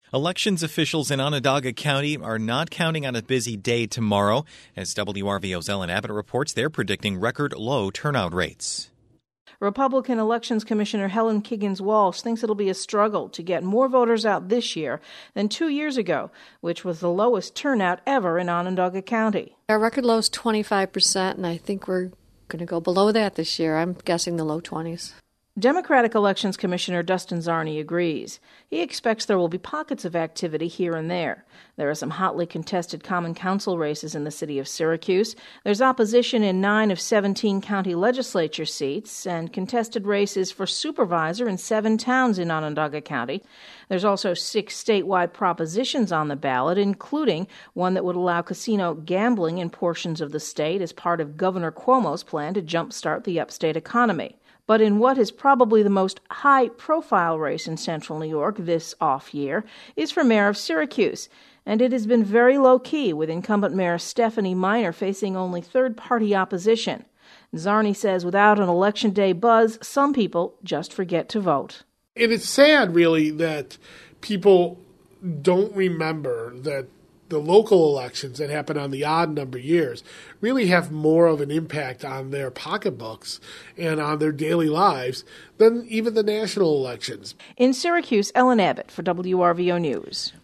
Elections officials in Onondaga County are not counting on a busy day tomorrow. As WRVO's Ellen Abbott reports, they're predicting record low turnout rates. Republican Elections Commissioner Helen Kiggins-Walsh thinks it'll be a struggle to get more voters out this year than 2 years ago, which was the lowest turnout ever in Onondaga County. Our record low is 25%, and I think we're going to go below that this year. I'm guessing the low 20s. Democratic Elections Commissioner Dustin Czarny agrees. He expects there will be pockets of activity here and there. There are some hotly contested common council races in the city of Syracuse. There's opposition in 9 of 17 county legislature seats and contested races for supervisor in 7 towns in Onondaga County. There's also 6 statewide propositions on the ballot, including one that would allow casino gambling in portions of the state as part of Governor Cuomo's plan to jumpstart the upstate economy. But in what is probably the most high-profile race in central New York this off-year is for mayor of Syracuse, and it has been very low-key, with incumbent Mayor Stephanie Miner facing only third-party opposition. Czarny says without an Election Day buzz, some people just forget to vote. And it's sad, really, that people don't remember that the local elections that happen on the odd number years really have more of an impact on their pocketbooks and on their daily lives than even the national elections. In Syracuse, Ellen Abbott for WRVO News.